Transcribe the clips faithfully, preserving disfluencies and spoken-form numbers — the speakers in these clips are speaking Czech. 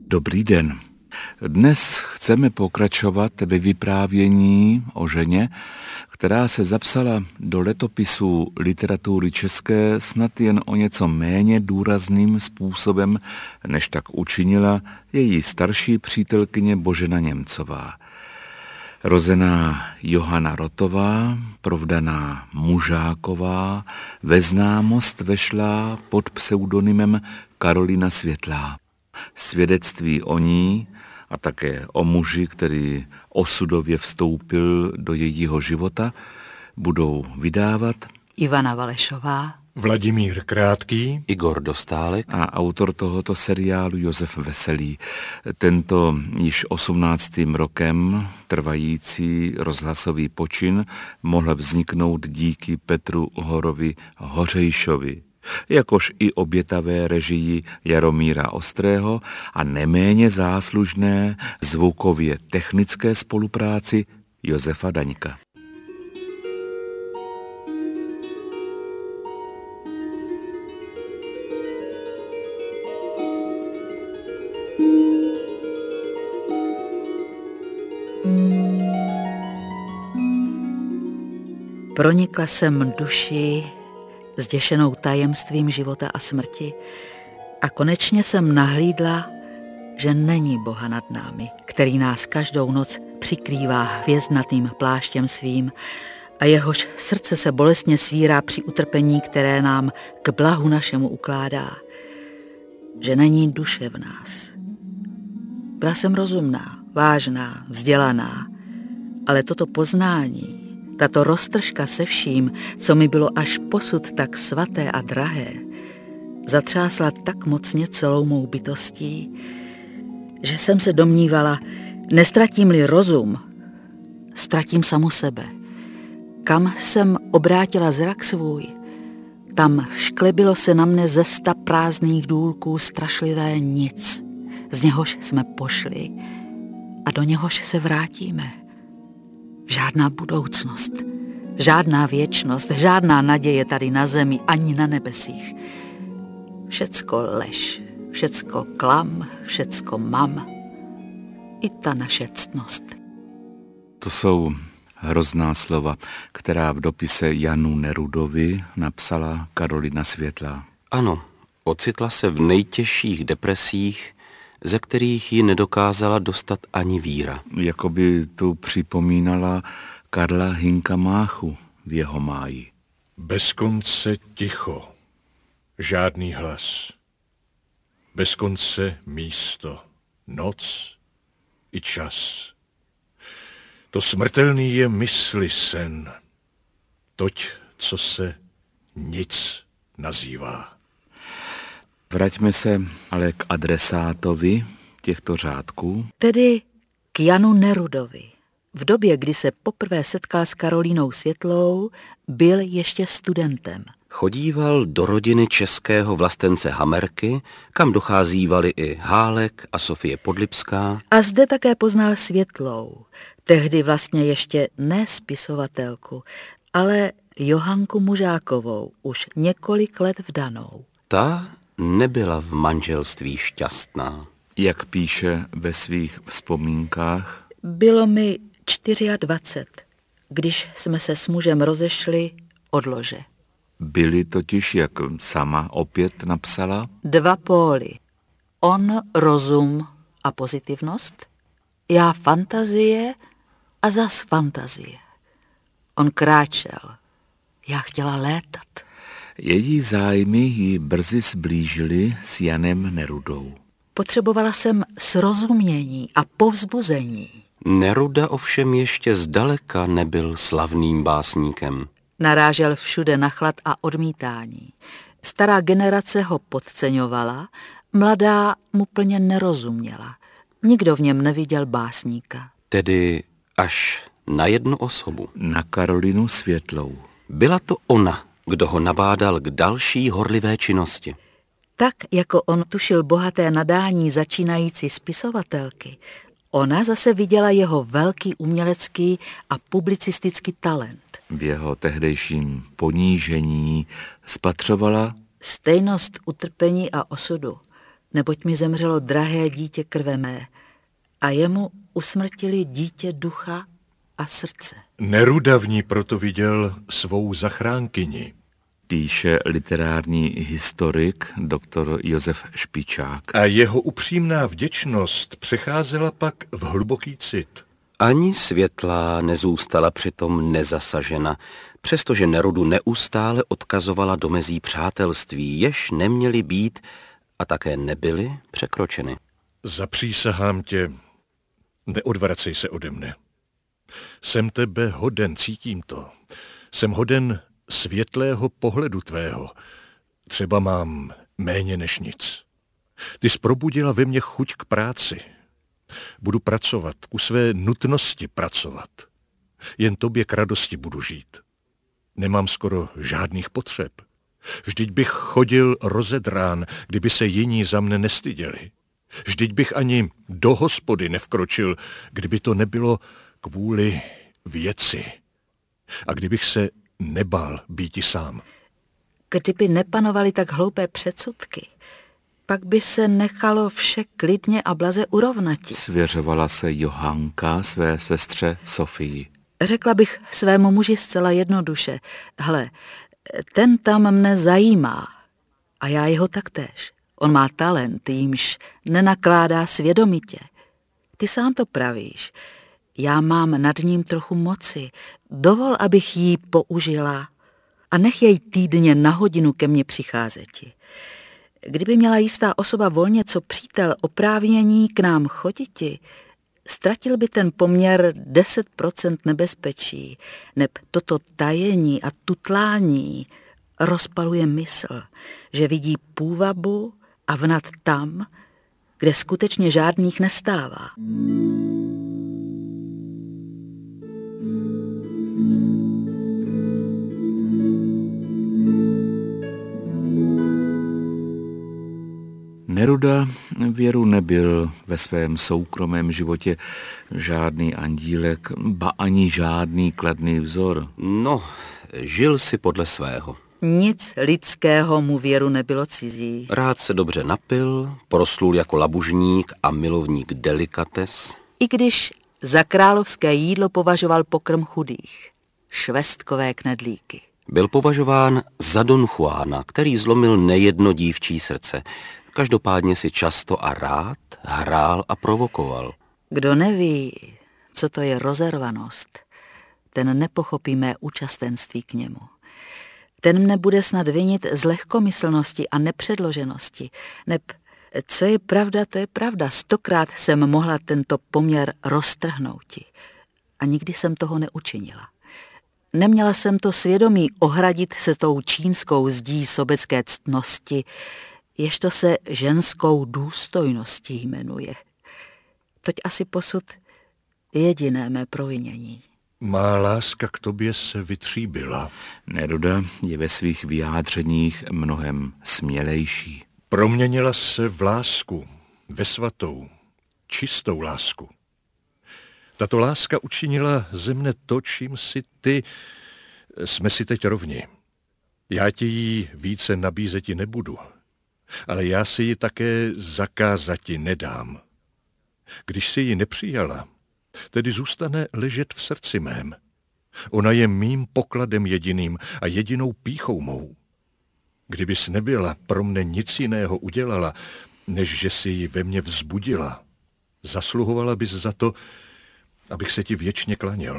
Dobrý den. Dnes chceme pokračovat ve vyprávění o ženě, která se zapsala do letopisů literatury české snad jen o něco méně důrazným způsobem, než tak učinila její starší přítelkyně Božena Němcová. Rozená Johana Rotová, provdaná Mužáková, ve známost vešla pod pseudonymem Karolina Světlá. Svědectví o ní a také o muži, který osudově vstoupil do jejího života, budou vydávat Ivana Valešová, Vladimír Krátký, Igor Dostálek a autor tohoto seriálu Josef Veselý. Tento již osmnáctým rokem trvající rozhlasový počin mohl vzniknout díky Petru Horovi Hořejšovi, jakož i obětavé režii Jaromíra Ostrého a neméně záslužné zvukově technické spolupráci Josefa Daňka. Pronikla jsem duši zděšenou tajemstvím života a smrti a konečně jsem nahlídla, že není Boha nad námi, který nás každou noc přikrývá hvězdnatým pláštěm svým a jehož srdce se bolestně svírá při utrpení, které nám k blahu našemu ukládá, že není duše v nás. Byla jsem rozumná, vážná, vzdělaná, ale toto poznání, tato roztržka se vším, co mi bylo až posud tak svaté a drahé, zatřásla tak mocně celou mou bytostí, že jsem se domnívala, nestratím-li rozum, ztratím samu sebe. Kam jsem obrátila zrak svůj, tam šklebilo se na mne ze sta prázdných důlků strašlivé nic, z něhož jsme pošli a do něhož se vrátíme. Žádná budoucnost, žádná věčnost, žádná naděje tady na zemi ani na nebesích. Všecko lež, všecko klam, všecko mam. I ta naše ctnost. To jsou hrozná slova, která v dopise Janu Nerudovi napsala Karolina Světlá. Ano, ocitla se v nejtěžších depresích, ze kterých ji nedokázala dostat ani víra. Jakoby tu připomínala Karla Hynka Máchu v jeho máji. Bez konce ticho, žádný hlas. Bez konce místo, noc i čas. To smrtelný je mysli sen, toť, co se nic nazývá. Vraťme se ale k adresátovi těchto řádků. Tedy k Janu Nerudovi. V době, kdy se poprvé setkal s Karolínou Světlou, byl ještě studentem. Chodíval do rodiny českého vlastence Hamerky, kam docházívali i Hálek a Sofie Podlipská. A zde také poznal Světlou, tehdy vlastně ještě ne spisovatelku, ale Johanku Mužákovou, už několik let vdanou. Ta nebyla v manželství šťastná. Jak píše ve svých vzpomínkách? Bylo mi dvacet čtyři, když jsme se s mužem rozešli od lože. Byli totiž, jak sama opět napsala, Dva póly. On rozum a pozitivnost, já fantazie a zas fantazie. On kráčel, já chtěla létat. Její zájmy ji brzy sblížily s Janem Nerudou. Potřebovala jsem srozumění a povzbuzení. Neruda ovšem ještě zdaleka nebyl slavným básníkem. Narážel všude na chlad a odmítání. Stará generace ho podceňovala, mladá mu plně nerozuměla. Nikdo v něm neviděl básníka. Tedy až na jednu osobu. Na Karolinu Světlou. Byla to ona, kdo ho nabádal k další horlivé činnosti. Tak, jako on tušil bohaté nadání začínající spisovatelky, ona zase viděla jeho velký umělecký a publicistický talent. V jeho tehdejším ponížení spatřovala stejnost utrpení a osudu, neboť mi zemřelo drahé dítě krve mé a jemu usmrtili dítě ducha a srdce. Neruda v ní proto viděl svou zachránkyni. Píše literární historik doktor Josef Špičák. A jeho upřímná vděčnost přecházela pak v hluboký cit. Ani Světlá nezůstala přitom nezasažena, přestože Nerudu neustále odkazovala do mezí přátelství, jež neměly být a také nebyly překročeny. Zapřísahám tě, neodvracej se ode mne. Jsem tebe hoden, cítím to. Jsem hoden světlého pohledu tvého. Třeba mám méně než nic. Ty jsi probudila ve mně chuť k práci. Budu pracovat, u své nutnosti pracovat. Jen tobě k radosti budu žít. Nemám skoro žádných potřeb. Vždyť bych chodil rozedrán, kdyby se jiní za mne nestyděli. Vždyť bych ani do hospody nevkročil, kdyby to nebylo kvůli věci. A kdybych se nebál býti sám. Kdyby nepanovaly tak hloupé předsudky, pak by se nechalo vše klidně a blaze urovnati. Svěřovala se Johanka své sestře Sofii. Řekla bych svému muži zcela jednoduše, hle, ten tam mne zajímá a já jeho taktéž. On má talent, jímž nenakládá svědomitě. Ty sám to pravíš. Já mám nad ním trochu moci. Dovol, abych jí použila a nech jej týdně na hodinu ke mně přicházeti. Kdyby měla jistá osoba volně co přítel oprávnění k nám choditi, ztratil by ten poměr deset procent nebezpečí, neb toto tajení a tutlání rozpaluje mysl, že vidí půvabu a vnad tam, kde skutečně žádných nestává. Neruda věru nebyl ve svém soukromém životě žádný andílek, ba ani žádný kladný vzor. No, žil si podle svého. Nic lidského mu věru nebylo cizí. Rád se dobře napil, proslul jako labužník a milovník delikates. I když za královské jídlo považoval pokrm chudých, švestkové knedlíky. Byl považován za Don Juana, který zlomil nejedno dívčí srdce. Každopádně si často a rád hrál a provokoval. Kdo neví, co to je rozervanost, ten nepochopí mé účastenství k němu. Ten mne bude snad vinit z lehkomyslnosti a nepředloženosti, neb co je pravda, to je pravda. Stokrát jsem mohla tento poměr roztrhnouti a nikdy jsem toho neučinila. Neměla jsem to svědomí ohradit se tou čínskou zdí sobecké ctnosti, jež to se ženskou důstojností jmenuje. Toť asi posud jediné mé provinění. Má láska k tobě se vytříbila. Neruda je ve svých vyjádřeních mnohem smělejší. Proměnila se v lásku, ve svatou, čistou lásku. Tato láska učinila ze mne to, čím si ty, jsme si teď rovni. Já ti ji více nabízeti nebudu, ale já si ji také zakázati nedám. Když si ji nepřijala, tedy zůstane ležet v srdci mém. Ona je mým pokladem jediným a jedinou pýchou mou. Kdybys nebyla pro mne nic jiného udělala, než že si ji ve mně vzbudila, zasluhovala bys za to, abych se ti věčně klaněl.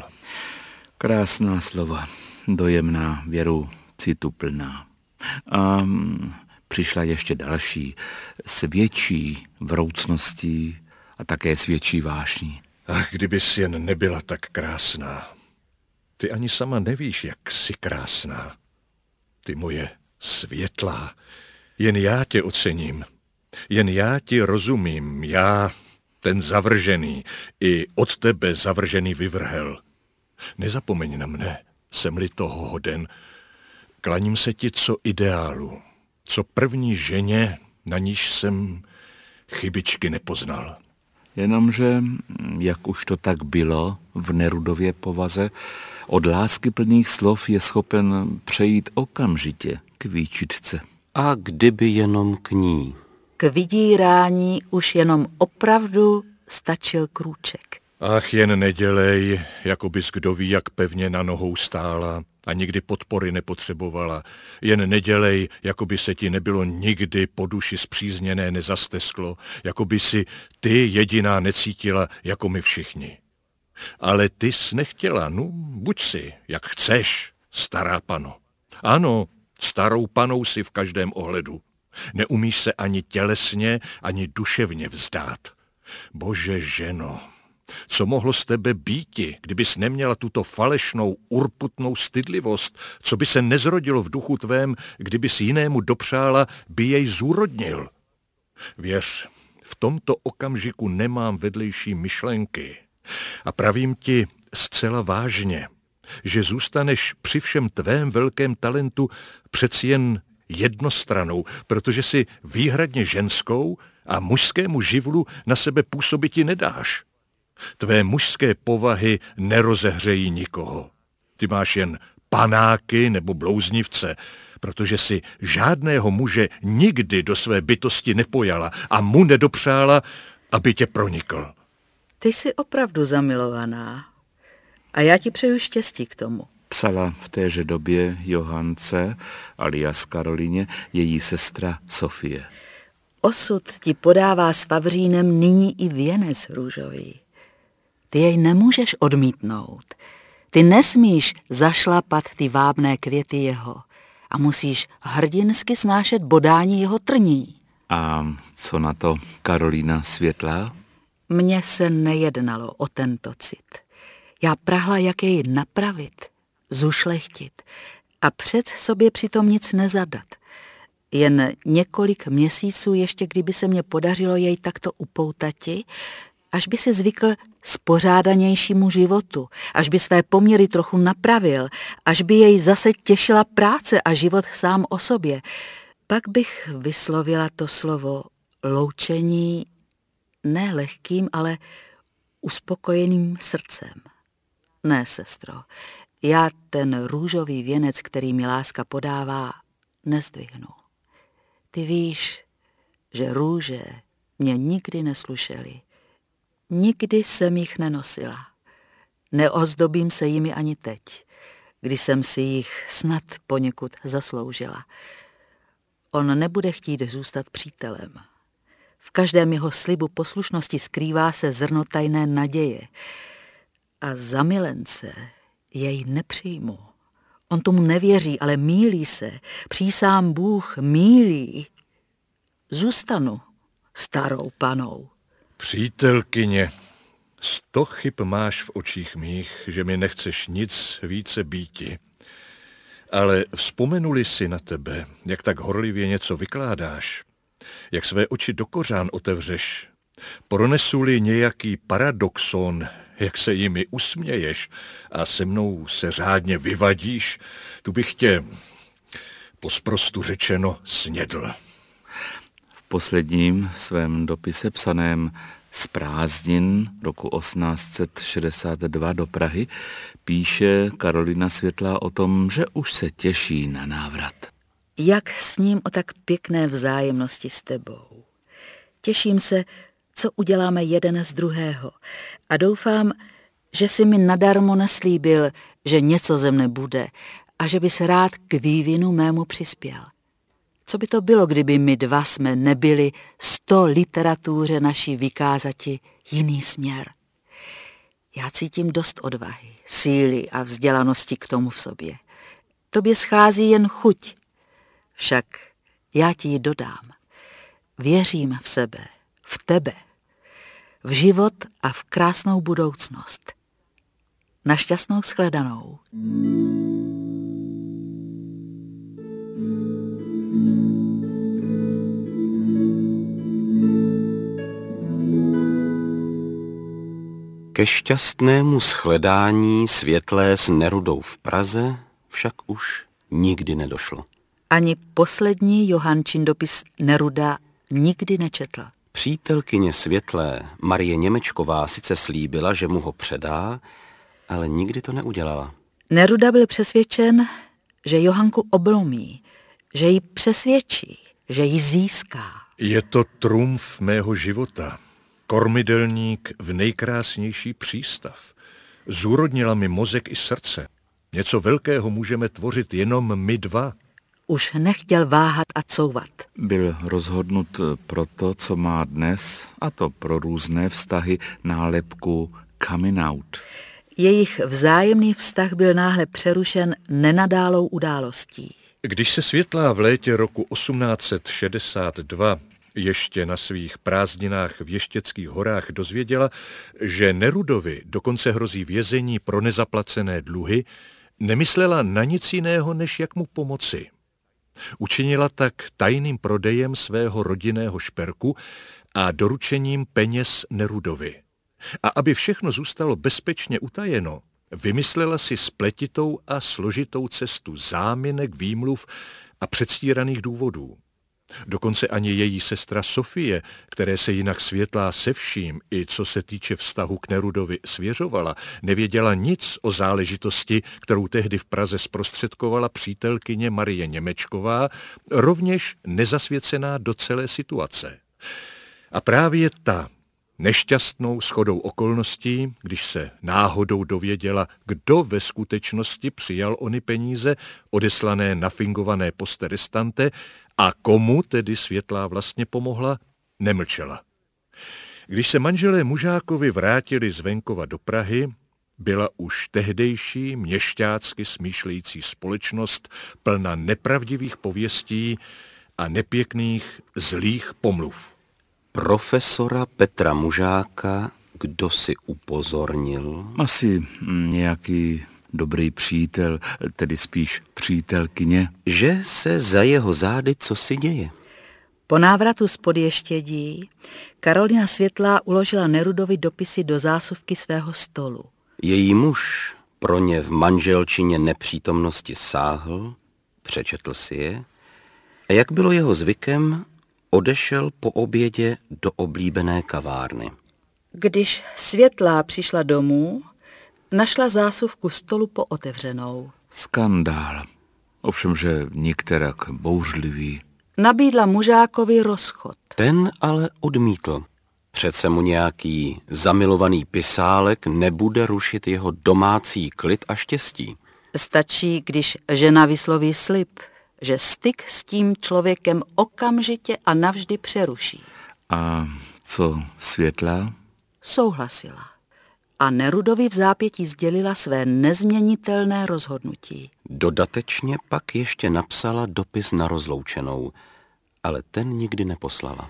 Krásná slova, dojemná, věru cituplná. A přišla ještě další, s větší vroucností a také s větší vášní. Ach, kdybys jen nebyla tak krásná. Ty ani sama nevíš, jak jsi krásná. Ty moje světlá. Jen já tě ocením. Jen já ti rozumím. Já, ten zavržený, i od tebe zavržený vyvrhel. Nezapomeň na mne, jsem-li toho hoden. Klaním se ti co ideálu, co první ženě, na níž jsem chybičky nepoznal. Jenomže, jak už to tak bylo v Nerudově povaze, od lásky plných slov je schopen přejít okamžitě k výčitce. A kdyby jenom k ní. K vydírání už jenom opravdu stačil krůček. Ach, jen nedělej, jako bys kdo ví, jak pevně na nohou stála a nikdy podpory nepotřebovala. Jen nedělej, jako by se ti nebylo nikdy po duši spřízněné nezastesklo, jako by si ty jediná necítila, jako my všichni. Ale ty jsi nechtěla, no, buď si, jak chceš, stará pano. Ano, starou panou si v každém ohledu. Neumíš se ani tělesně, ani duševně vzdát. Bože ženo, co mohlo z tebe býti, kdybys neměla tuto falešnou, urputnou stydlivost, co by se nezrodilo v duchu tvém, kdybys jinému dopřála, by jej zúrodnil. Věř, v tomto okamžiku nemám vedlejší myšlenky a pravím ti zcela vážně, že zůstaneš při všem tvém velkém talentu přeci jen jednostranou, protože si výhradně ženskou a mužskému živlu na sebe působiti nedáš. Tvé mužské povahy nerozehřejí nikoho. Ty máš jen panáky nebo blouznivce, protože si žádného muže nikdy do své bytosti nepojala a mu nedopřála, aby tě pronikl. Ty jsi opravdu zamilovaná a já ti přeju štěstí k tomu. Psala v téže době Johance, alias Karolíně, její sestra Sofie. Osud ti podává s Vavřínem nyní i věnec růžový. Ty jej nemůžeš odmítnout. Ty nesmíš zašlapat ty vábné květy jeho a musíš hrdinsky snášet bodání jeho trní. A co na to Karolína Světlá? Mně se nejednalo o tento cit. Já prahla, jak jej napravit, zušlechtit a před sobě přitom nic nezadat. Jen několik měsíců ještě, kdyby se mně podařilo jej takto upoutati, až by si zvykl spořádanějšímu životu, až by své poměry trochu napravil, až by jej zase těšila práce a život sám o sobě, pak bych vyslovila to slovo loučení ne lehkým, ale uspokojeným srdcem. Ne, sestro, já ten růžový věnec, který mi láska podává, nezdvihnu. Ty víš, že růže mě nikdy neslušely. Nikdy jsem jich nenosila. Neozdobím se jimi ani teď, kdy jsem si jich snad poněkud zasloužila. On nebude chtít zůstat přítelem. V každém jeho slibu poslušnosti skrývá se zrno tajné naděje. A za milence jej nepřijmu. On tomu nevěří, ale mýlí se. Přísám Bůh mýlí. Zůstanu starou panou. Přítelkyně, sto chyb máš v očích mých, že mi nechceš nic více býti. Ale vzpomenuli si na tebe, jak tak horlivě něco vykládáš, jak své oči do kořán otevřeš, pronesu-li nějaký paradoxon, jak se jimi usměješ a se mnou se řádně vyvadíš, tu bych tě, posprostu řečeno, snědl. V posledním svém dopise psaném z prázdnin roku osmnáct set šedesát dva do Prahy píše Karolína Světlá o tom, že už se těší na návrat. Jak s ním o tak pěkné vzájemnosti s tebou. Těším se, co uděláme jeden z druhého a doufám, že si mi nadarmo neslíbil, že něco ze mne bude a že bys rád k vývinu mému přispěl. Co by to bylo, kdyby my dva jsme nebyli sto literatuře naší vykázati jiný směr? Já cítím dost odvahy, síly a vzdělanosti k tomu v sobě. Tobě schází jen chuť, však já ti ji dodám. Věřím v sebe, v tebe, v život a v krásnou budoucnost. Na šťastnou shledanou. Ke šťastnému shledání Světlé s Nerudou v Praze však už nikdy nedošlo. Ani poslední Johančin dopis Neruda nikdy nečetl. Přítelkyně Světlé Marie Němečková sice slíbila, že mu ho předá, ale nikdy to neudělala. Neruda byl přesvědčen, že Johanku oblomí, že ji přesvědčí, že ji získá. Je to trumf mého života. Kormidelník v nejkrásnější přístav. Zúrodnila mi mozek i srdce. Něco velkého můžeme tvořit jenom my dva. Už nechtěl váhat a couvat. Byl rozhodnut pro to, co má dnes, a to pro různé vztahy, nálepku coming out. Jejich vzájemný vztah byl náhle přerušen nenadálou událostí. Když se Světlá v létě roku osmnáct set šedesát dva ještě na svých prázdninách v Ještědských horách dozvěděla, že Nerudovi dokonce hrozí vězení pro nezaplacené dluhy, nemyslela na nic jiného, než jak mu pomoci. Učinila tak tajným prodejem svého rodinného šperku a doručením peněz Nerudovi. A aby všechno zůstalo bezpečně utajeno, vymyslela si spletitou a složitou cestu záminek, výmluv a předstíraných důvodů. Dokonce ani její sestra Sofie, které se jinak Světlá se vším, i co se týče vztahu k Nerudovi, svěřovala, nevěděla nic o záležitosti, kterou tehdy v Praze zprostředkovala přítelkyně Marie Němečková, rovněž nezasvěcená do celé situace. A právě ta nešťastnou shodou okolností, když se náhodou dověděla, kdo ve skutečnosti přijal ony peníze, odeslané na fingované poste restante, a komu tedy Světlá vlastně pomohla, nemlčela. Když se manželé Mužákovi vrátili z venkova do Prahy, byla už tehdejší měšťácky smýšlející společnost plna nepravdivých pověstí a nepěkných zlých pomluv. Profesora Petra Mužáka kdo si upozornil? Asi nějaký dobrý přítel, tedy spíš přítelkyně. Že se za jeho zády cosi děje. Po návratu z Podještědí Karolina Světlá uložila Nerudovi dopisy do zásuvky svého stolu. Její muž pro ně v manželčině nepřítomnosti sáhl, přečetl si je a jak bylo jeho zvykem, odešel po obědě do oblíbené kavárny. Když Světlá přišla domů, našla zásuvku stolu pootevřenou. Skandál. Ovšem, že nikterak bouřlivý. Nabídla Mužákovi rozchod. Ten ale odmítl. Přece mu nějaký zamilovaný pisálek nebude rušit jeho domácí klid a štěstí. Stačí, když žena vysloví slib, že styk s tím člověkem okamžitě a navždy přeruší. A co Světlá? Souhlasila. A Nerudovi v zápětí sdělila své nezměnitelné rozhodnutí. Dodatečně pak ještě napsala dopis na rozloučenou, ale ten nikdy neposlala.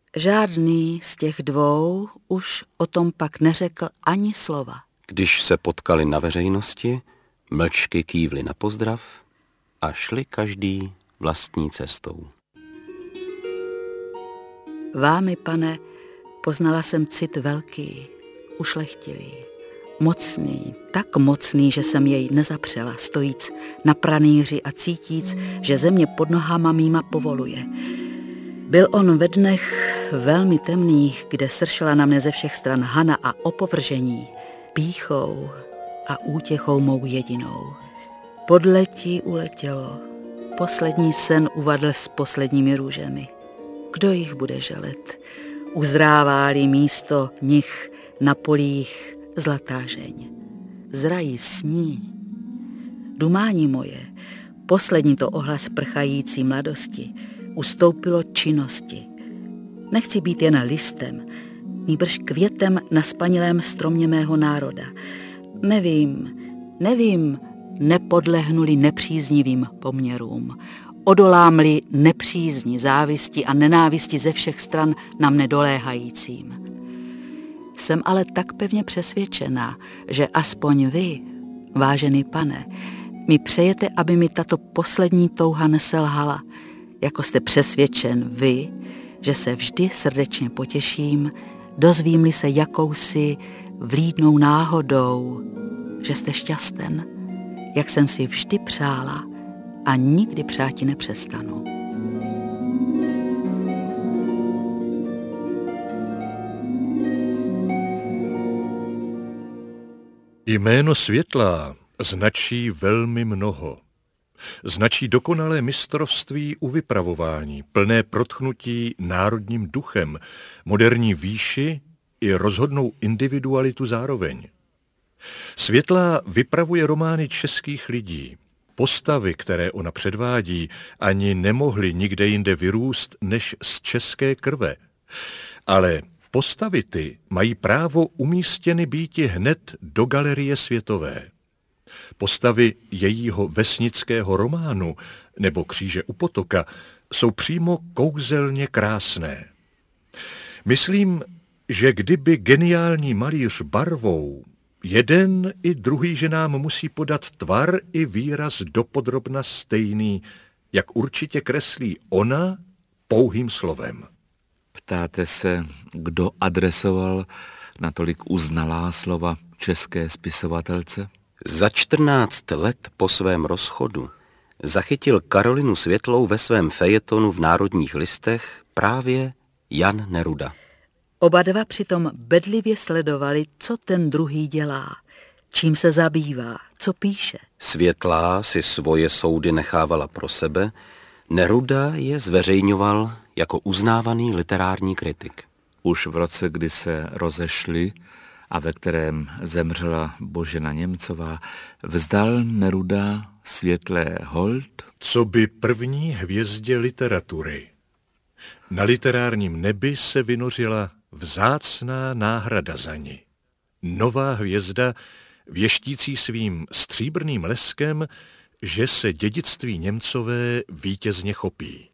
Žádný z těch dvou už o tom pak neřekl ani slova. Když se potkali na veřejnosti, mlčky kývli na pozdrav a šli každý vlastní cestou. Vámi, pane, poznala jsem cit velký, ušlechtilý, mocný, tak mocný, že jsem jej nezapřela, stojíc na pranýři a cítíc, že země pod nohama mýma povoluje. Byl on ve dnech velmi temných, kde sršela na mne ze všech stran hana a opovržení, pýchou a útěchou mou jedinou. Podletí uletělo, poslední sen uvadl s posledními růžemi. Kdo jich bude želet? Uzrává-li místo nich na polích zlatá žeň. Zrají sní. Dumání moje, poslední to ohlas prchající mladosti, ustoupilo činnosti. Nechci být jen listem, nýbrž květem na spanilém stromě mého národa. Nevím, nevím, nepodlehnuli nepříznivým poměrům. Odolám-li nepřízni, závisti a nenávisti ze všech stran na mne doléhajícím. Jsem ale tak pevně přesvědčená, že aspoň vy, vážený pane, mi přejete, aby mi tato poslední touha neselhala, jako jste přesvědčen vy, že se vždy srdečně potěším, dozvím-li se jakousi vlídnou náhodou, že jste šťasten, jak jsem si vždy přála a nikdy přáti nepřestanu. Jméno Světlá značí velmi mnoho. Značí dokonalé mistrovství u vypravování, plné protchnutí národním duchem, moderní výši i rozhodnou individualitu zároveň. Světlá vypravuje romány českých lidí. Postavy, které ona předvádí, ani nemohly nikde jinde vyrůst než z české krve. Ale postavy ty mají právo umístěny býti hned do galerie světové. Postavy jejího vesnického románu nebo Kříže u potoka jsou přímo kouzelně krásné. Myslím, že kdyby geniální malíř barvou, jeden i druhý ženám musí podat tvar i výraz dopodrobna stejný, jak určitě kreslí ona pouhým slovem. Ptáte se, kdo adresoval natolik uznalá slova české spisovatelce? Za čtrnáct let po svém rozchodu zachytil Karolinu Světlou ve svém fejetonu v Národních listech právě Jan Neruda. Oba dva přitom bedlivě sledovali, co ten druhý dělá, čím se zabývá, co píše. Světlá si svoje soudy nechávala pro sebe, Neruda je zveřejňoval jako uznávaný literární kritik. Už v roce, kdy se rozešli a ve kterém zemřela Božena Němcová, vzdal Neruda Světlé hold, co by první hvězdě literatury. Na literárním nebi se vynořila vzácná náhrada za ní. Nová hvězda, věštící svým stříbrným leskem, že se dědictví Němcové vítězně chopí.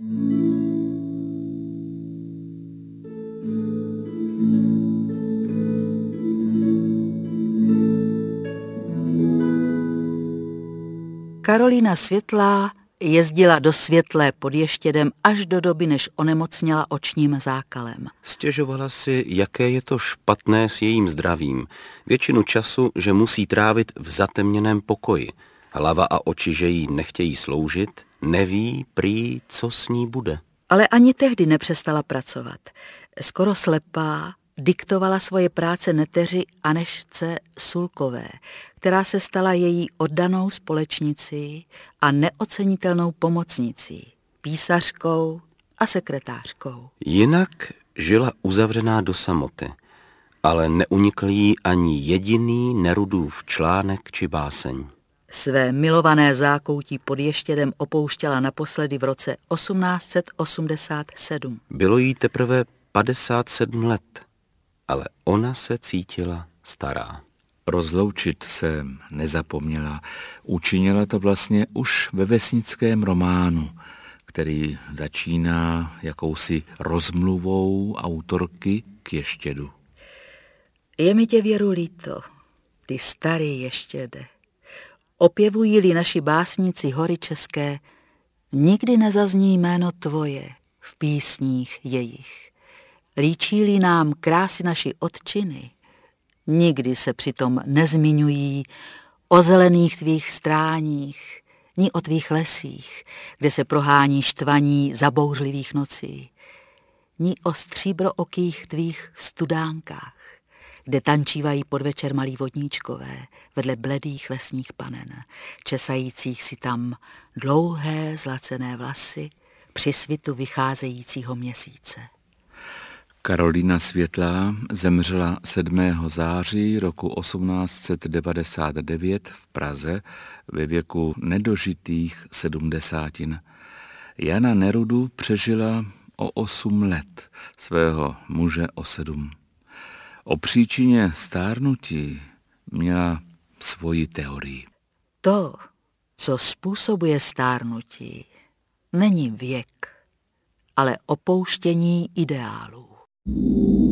Karolina Světlá jezdila do Světlé pod Ještědem až do doby, než onemocněla očním zákalem. Stěžovala si, jaké je to špatné s jejím zdravím. Většinu času, že musí trávit v zatemněném pokoji. Hlava a oči, že jí nechtějí sloužit, neví prý, co s ní bude. Ale ani tehdy nepřestala pracovat. Skoro slepá diktovala svoje práce neteři Anežce Sulkové, která se stala její oddanou společnicí a neocenitelnou pomocnicí, písařkou a sekretářkou. Jinak žila uzavřená do samoty, ale neunikl jí ani jediný Nerudův článek či báseň. Své milované zákoutí pod Ještědem opouštěla naposledy v roce osmnáct set osmdesát sedm. Bylo jí teprve padesát sedm let, ale ona se cítila stará. Rozloučit se nezapomněla. Učinila to vlastně už ve vesnickém románu, který začíná jakousi rozmluvou autorky k Ještědu. Je mi tě, Věru, líto, ty starý Ještěde. Opěvují-li naši básníci hory české, nikdy nezazní jméno tvoje v písních jejich. Líčí-li nám krásy naši otčiny, nikdy se přitom nezmiňují o zelených tvých stráních, ni o tvých lesích, kde se prohání štvaní zabouřlivých nocí, ni o stříbrookých tvých studánkách, kde tančívají podvečer malí vodníčkové vedle bledých lesních panen, česajících si tam dlouhé zlacené vlasy při svitu vycházejícího měsíce. Karolina Světlá zemřela sedmého září roku osmnáct set devadesát devět v Praze ve věku nedožitých sedmdesátin. Jana Nerudu přežila o osm let, svého muže o sedm. O příčině stárnutí měla svoji teorii. To, co způsobuje stárnutí, není věk, ale opouštění ideálů.